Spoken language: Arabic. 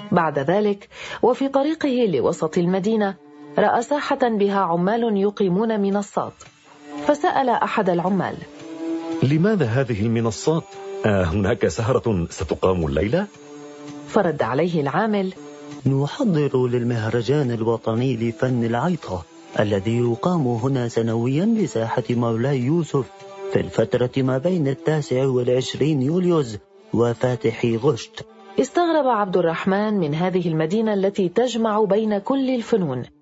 بعد ذلك وفي طريقه لوسط المدينة رأى ساحة بها عمال يقيمون منصات، فسأل أحد العمال: لماذا هذه المنصات؟ هناك سهرة ستقام الليلة؟ فرد عليه العامل: نحضر للمهرجان الوطني لفن العيطة الذي يقام هنا سنويا بساحة مولاي يوسف في الفترة ما بين 29 يوليوز وفاتح غشت. استغرب عبد الرحمن من هذه المدينة التي تجمع بين كل الفنون،